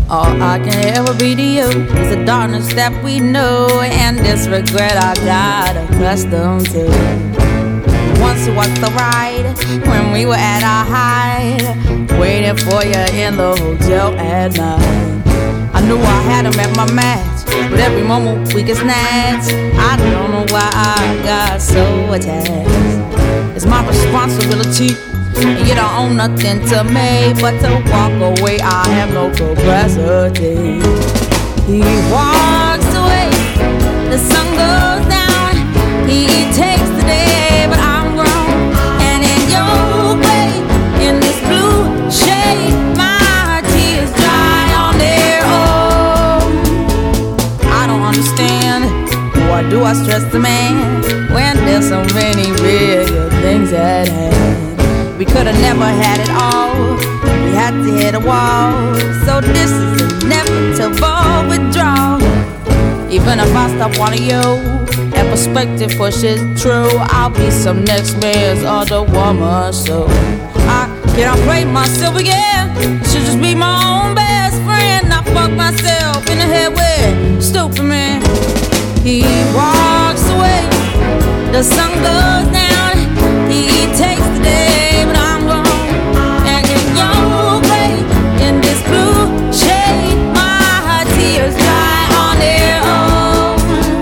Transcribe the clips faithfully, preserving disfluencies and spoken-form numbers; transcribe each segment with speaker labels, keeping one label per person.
Speaker 1: All I can ever be to you is the darkness that we know, and this regret I got accustomed to. Once was the ride when we were at our height, waiting for you in the hotel at night. I knew I had him at my match, but every moment we get snatched. I don't know why I got so attached. It's my responsibility, and you don't own nothing to me but to walk away. I have no capacity. He walks away, the sun goes down. He takes the day, but I'm grown. And in your way, in this blue shade, my tears dry on their own. I don't understand, why do I stress the man when there's so many real things at hand? We could've never had it all, we had to hit a wall. So this is inevitable withdrawal. Even if I stop wanting you, that perspective pushes true. I'll be some next man's other woman, so I can't play myself again. I should just be my own best friend. I fuck myself in the head with stupid man. He walks away, the sun goes down. He takes the day, but I'm gone. And in your way, in this blue shade, my tears dry on their own.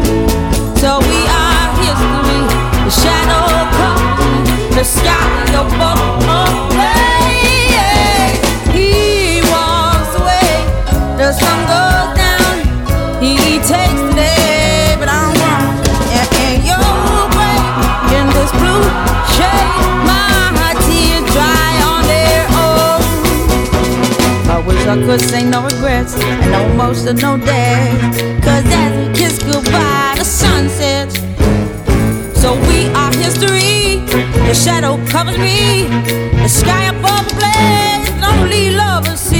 Speaker 1: So we are history, the shadow comes, the sky of both away. He walks away, the sun goes down. He takes the day, but I'm gone. And in your way, in this blue shade, my tears dry on their own. I wish I could say no regrets and no emotional death, cause as we kiss goodbye, the sun sets. So we are history, the shadow covers me, the sky above the blaze, lonely lovers see.